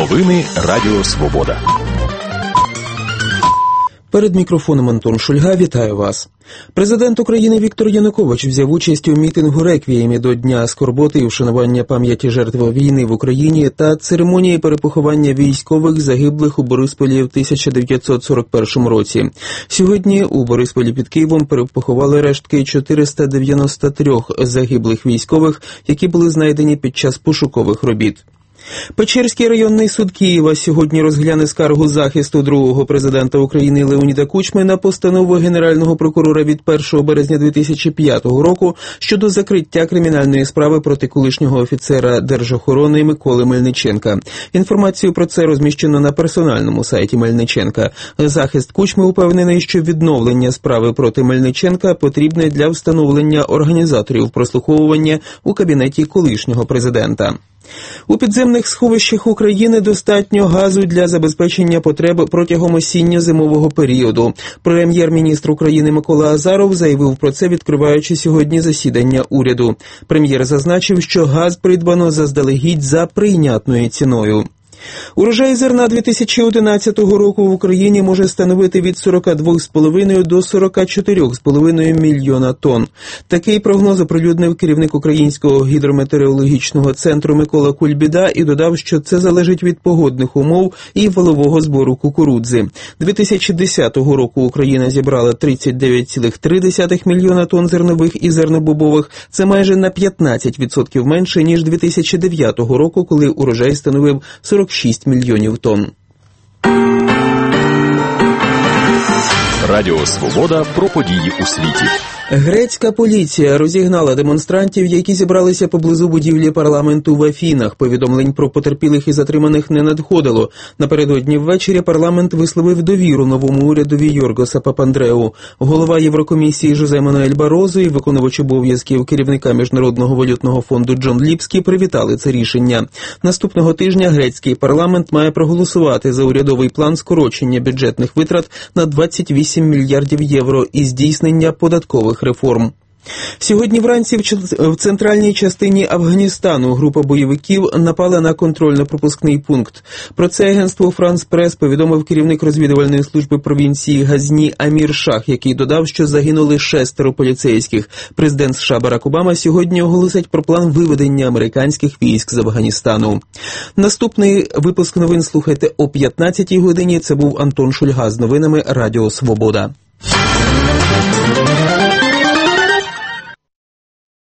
Новини Радіо Свобода. Перед мікрофоном Антон Шульга, вітаю вас. Президент України Віктор Янукович взяв участь у мітингу реквіємі до Дня скорботи і вшанування пам'яті жертв війни в Україні та церемонії перепоховання військових, загиблих у Борисполі в 1941 році. Сьогодні у Борисполі під Києвом перепоховали рештки 493 загиблих військових, які були знайдені під час пошукових робіт. Печерський районний суд Києва сьогодні розгляне скаргу захисту другого президента України Леоніда Кучми на постанову Генерального прокурора від 1 березня 2005 року щодо закриття кримінальної справи проти колишнього офіцера держохорони Миколи Мельниченка. Інформацію про це розміщено на персональному сайті Мельниченка. Захист Кучми упевнений, що відновлення справи проти Мельниченка потрібне для встановлення організаторів прослуховування у кабінеті колишнього президента. У підземних сховищах України достатньо газу для забезпечення потреб протягом осінньо-зимового періоду. Прем'єр-міністр України Микола Азаров заявив про це, відкриваючи сьогодні засідання уряду. Прем'єр зазначив, що газ придбано заздалегідь за прийнятною ціною. Урожай зерна 2011 року в Україні може становити від 42,5 до 44,5 мільйона тонн. Такий прогноз оприлюднив керівник Українського гідрометеорологічного центру Микола Кульбіда і додав, що це залежить від погодних умов і валового збору кукурудзи. 2010 року Україна зібрала 39,3 мільйона тонн зернових і зернобобових. Це майже на 15% менше, ніж 2009 року, коли урожай становив 46 мільйонів тонн. Радіо Свобода про події у світі. Грецька поліція розігнала демонстрантів, які зібралися поблизу будівлі парламенту в Афінах. Повідомлень про потерпілих і затриманих не надходило. Напередодні ввечері парламент висловив довіру новому урядові Йоргоса Папандреу. Голова Єврокомісії Жозе Мануель Барозо і виконувач обов'язків керівника Міжнародного валютного фонду Джон Ліпський привітали це рішення. Наступного тижня грецький парламент має проголосувати за урядовий план скорочення бюджетних витрат на 28 мільярдів євро і здійснення податкових реформ. Сьогодні вранці в центральній частині Афганістану група бойовиків напала на контрольно-пропускний пункт. Про це агентство «Франс Прес» повідомив керівник розвідувальної служби провінції Газні Амір Шах, який додав, що загинули 6 поліцейських. Президент США Барак Обама сьогодні оголосить про план виведення американських військ з Афганістану. Наступний випуск новин слухайте о 15-й годині. Це був Антон Шульга з новинами Радіо Свобода.